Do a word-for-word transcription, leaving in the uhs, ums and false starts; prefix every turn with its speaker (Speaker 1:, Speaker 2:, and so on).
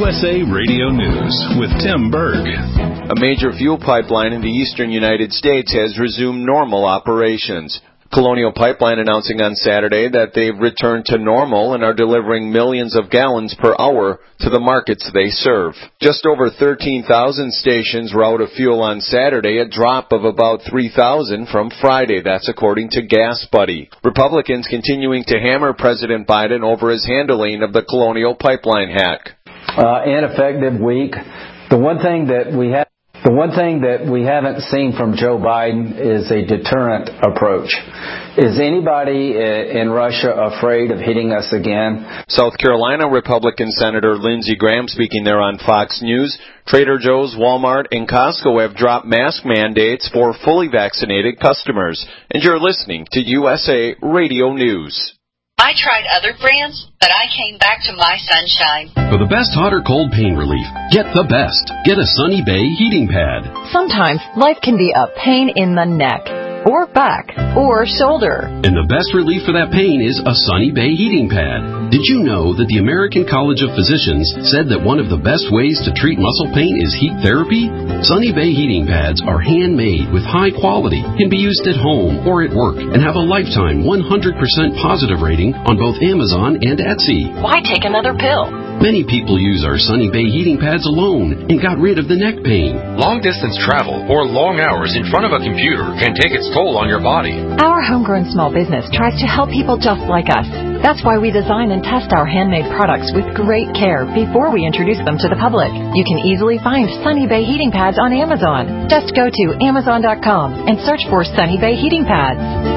Speaker 1: S A Radio News with Tim Berg.
Speaker 2: A major fuel pipeline in the eastern United States has resumed normal operations. Colonial Pipeline announcing on Saturday that they've returned to normal and are delivering millions of gallons per hour to the markets they serve. Just over thirteen thousand stations were out of fuel on Saturday, a drop of about three thousand from Friday. That's according to Gas Buddy. Republicans continuing to hammer President Biden over his handling of the Colonial Pipeline hack.
Speaker 3: Uh, ineffective, weak. The one thing that we have The one thing that we haven't seen from Joe Biden is a deterrent approach. Is anybody in Russia afraid of hitting us again?
Speaker 2: South Carolina Republican Senator Lindsey Graham speaking there on Fox News. Trader Joe's, Walmart, and Costco have dropped mask mandates for fully vaccinated customers. And you're listening to U S A Radio News.
Speaker 4: I tried other brands, but I came back to My Sunshine.
Speaker 5: For the best hot or cold pain relief, get the best. Get a Sunny Bay heating pad.
Speaker 6: Sometimes life can be a pain in the neck, or back, or shoulder.
Speaker 5: And the best relief for that pain is a Sunny Bay heating pad. Did you know that the American College of Physicians said that one of the best ways to treat muscle pain is heat therapy? Sunny Bay heating pads are handmade with high quality, can be used at home or at work, and have a lifetime one hundred percent positive rating on both Amazon and Etsy.
Speaker 6: Why take another pill?
Speaker 5: Many people use our Sunny Bay heating pads alone and got rid of the neck pain.
Speaker 7: Long-distance travel or long hours in front of a computer can take its toll on your body.
Speaker 6: Our homegrown small business tries to help people just like us. That's why we design and test our handmade products with great care before we introduce them to the public. You can easily find Sunny Bay heating pads on Amazon. Just go to Amazon dot com and search for Sunny Bay heating pads.